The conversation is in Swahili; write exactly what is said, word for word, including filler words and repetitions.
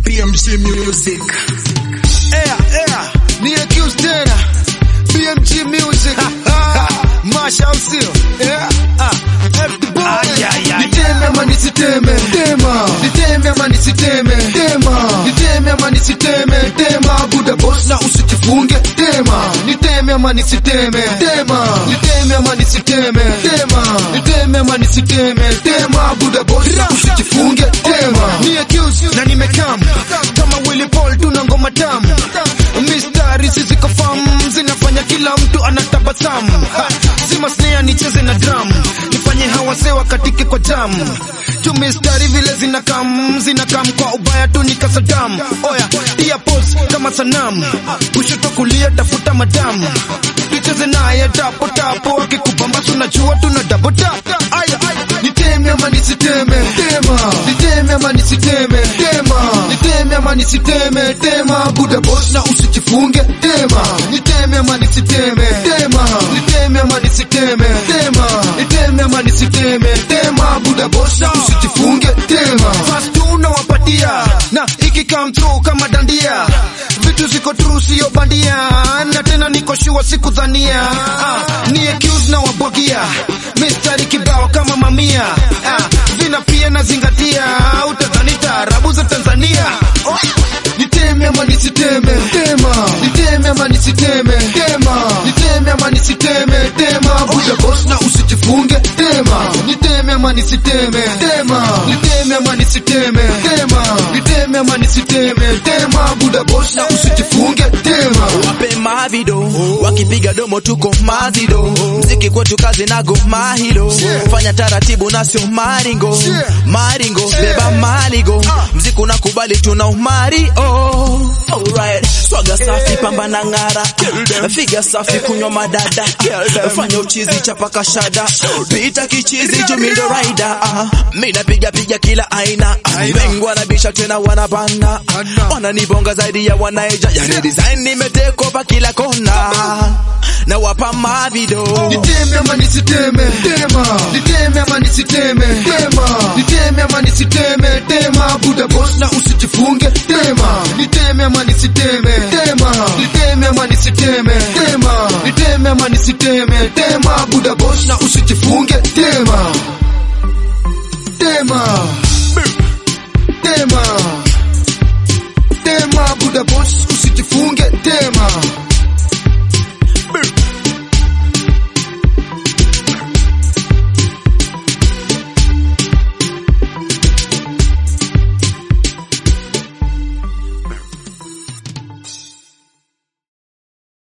B M G Music. Yeah, yeah, ni accused tena B M G Music. Masha usio. Yeah, ah, F the boy. Niteme ama nisiteme, tema. Niteme ama nisiteme, tema. Niteme ama nisiteme, tema. Buda boss na usijifunge, tema. Niteme ama nisiteme, tema. Niteme ama nisiteme, tema. Niteme ama nisiteme, tema. Buda boss na usijifunge, tema. Ni accused na nimekam kama Willy Paul tuna ngoma tamu. Mistari sisi kafam zinafanya kila mtu anatabasamu. Zima snare nicheze na drum, nifanye hawasewa katike kwa jam. Tu mistari vile zinakam zinakam kwa ubaya tu nikasadam. Oya tia pose kama sanamu, kushoto kulia tafuta madam. Nicheze naye tapo tapo, akikubamba tunajua tuna double tap. Aya niteme ama nisiteme, tema. Niteme ama nisiteme, tema. Niteme ama nisiteme, tema. Buda boss na usijifunge, tema. Niteme ama nisiteme, tema. Niteme ama nisiteme, tema. Niteme ama nisiteme, tema. Buda boss na usijifunge, tema. Fast tunawapatia na iki come through kama dandia. Vitu ziko true sio bandia, na tena niko sure sikudhania. Ah, ni accused na wabwagia mistari kibao kama mamia. Ah, vina pia nazingatia, utadhani taarabu za Tanzania. Oh, niteme ama nisiteme, tema. Niteme ama nisiteme, tema. Niteme ama nisiteme, tema. Buda boss na usijifunge, tema. Niteme ama nisiteme, tema. Niteme ama nisiteme, tema. Niteme ama nisiteme, tema. Buda boss na usijifunge, tema. Wape mavido, wakipiga domo tuko mazido. Mziki kwetu kazi na goma hilo. Fanya taratibu na sio maringo. Maringo, beba maligo. Mziki unakubali tuna umari, oh. Alright, swaga safi pamba na ngara. Figa safi kunywa madada. Fanya uchizi chapa kashada. Pita kichizi jumindo rider. Mina piga piga kila aina. Wengi wanabisha tena wanabana. Wananibonga zaidi ya wanaeja. Yani design nimetekopa kila kona. Na wapa mavido. Niteme ama nisiteme, tema. Niteme ama nisiteme, tema. Niteme ama nisiteme, tema. Buda boss na usijifunge, tema. Niteme ama nisiteme, tema. Niteme ama nisiteme, tema. Niteme ama nisiteme, tema. Buda boss na usijifunge, tema. Tema.